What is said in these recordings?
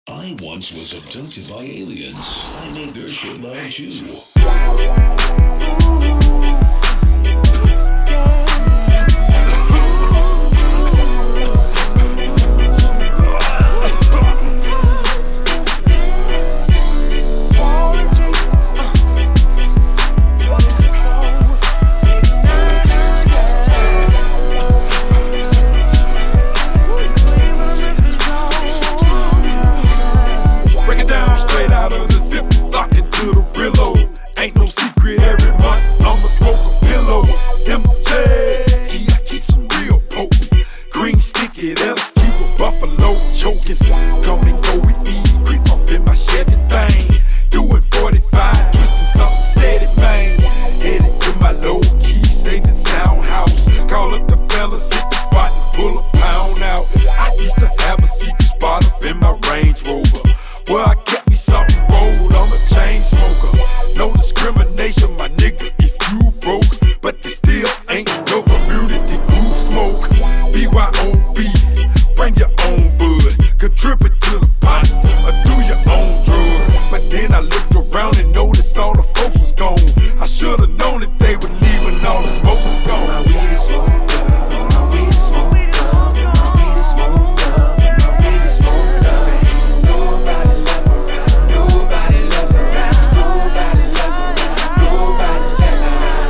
I once was abducted by aliens. I made their shit loud too. Ain't no secret, every month I'ma smoke a pillow. MJ, gee, I keep some real potent. Green sticky, that'll keep a buffalo choking. Come and go with me, creep off in my Chevy thing. Doing 45, twisting something steady, man. Headed to my low key, safe and sound house. Call up the fellas, hit the spot and pull a pound out. I used to have a secret spot up in my Range Rover, where I kept me something rolled. I'm a chain smoker. No discrimination, my nigga, if you broke. But there still ain't no community who smoke. BYOB, bring your own bud. Contribute to the pot, or do your own drug. But then I looked around and noticed all the folks was gone. I should've known that they were leaving, all the smoke was gone. My weed is smoked up, my weed is smoked up, my weed is smoked up, my weed is smoked up. Ain't nobody left around, nobody left around, nobody left around, nobody left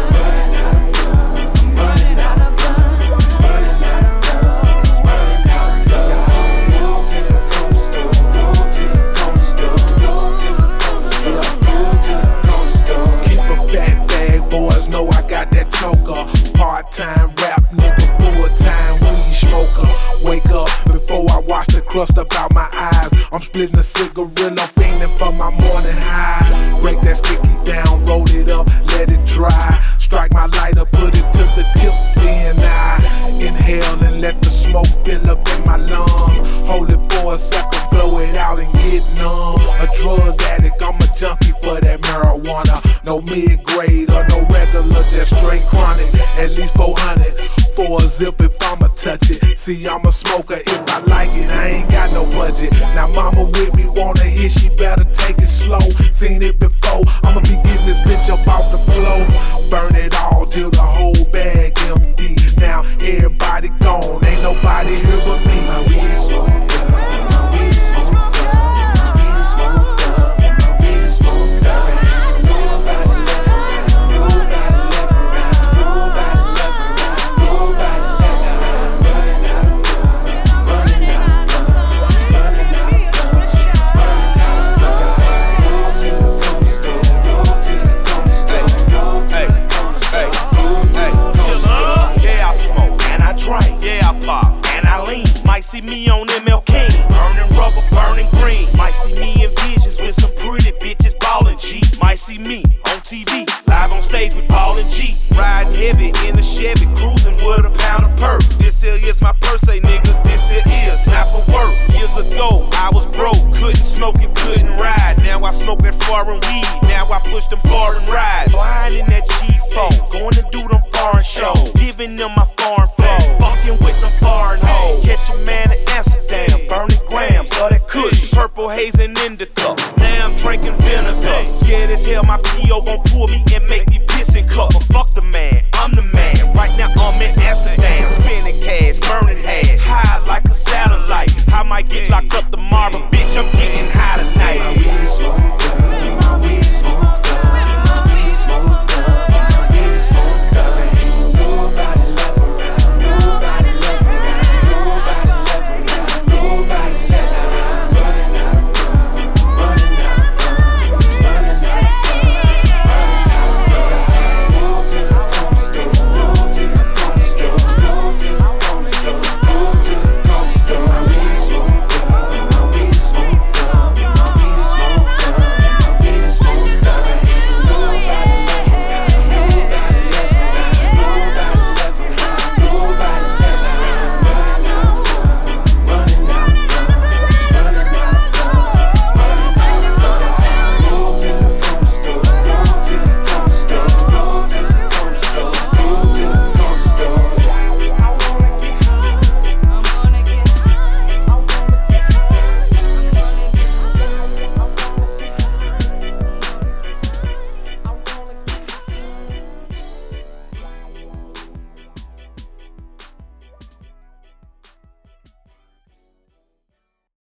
around. I'm running out of guns, I'm running out of drugs, I'm running out of drugs. Go to the corner store, go to the corner store, go to the corner store, go to the corner store. Keep a fat bag, boys know I got that choker. Part-time rap nigga, full-time weed smoker. Wake up before I wash the crust up out my eyes. I'm splitting a cigarillo, fiending for my morning high. Break that sticky down, roll it up, let it dry. Strike my lighter, put it to the tip, then I inhale and let the smoke fill up in my lungs. Hold it for a second, blow it out and get numb. A drug addict, I'm a junkie for that marijuana. No mid-grade or no regular, just straight chronic. At least 400 for a zip if I'ma touch it. See, I'm a smoker, if I like it, I ain't got no budget. Now mama with me, wanna hit, she better take it slow. Seen it before, I'ma be getting this bitch up off the floor. Burn it all till the whole bag empty. Now everybody gone, ain't nobody here but me. My weed is smoked up, my weed is smoked up, my weed is smoked up, my weed is smoked up. Ain't nobody left around, nobody left around, nobody left around, nobody left around. Running out of guns, running out of guns, running out of guns, running out of guns. Go to the corner store, go to the corner store, go to the corner store, go to the corner store. Yeah, I smoke and I drink. Yeah, I pop and I lean. Might see me on MLK, burning rubber, burning green. Might see me in visions with some pretty bitches ballin' G. Might see me on TV, live on stage with Paul and G. Riding heavy in a Chevy, cruising with a pound of perk. This here is my purse, say nigga, this here is not for work. Years ago, I was broke, couldn't smoke and couldn't ride. Now I smoke that foreign weed, now I push them foreign rides. Flying in that G4, going to do them foreign shows, giving them my foreign flow, fucking with them foreign hoes. Catch a man in Amsterdam, burning grams of that kush, purple haze and indica. Now I'm drinking vinegar, scared as hell my P.O. gon' pull me and make me piss and cup. But fuck the man, I'm the man. Right now I'm in Amsterdam, spending cash, burning hash, high like a satellite. I might get locked up tomorrow, bitch, I'm getting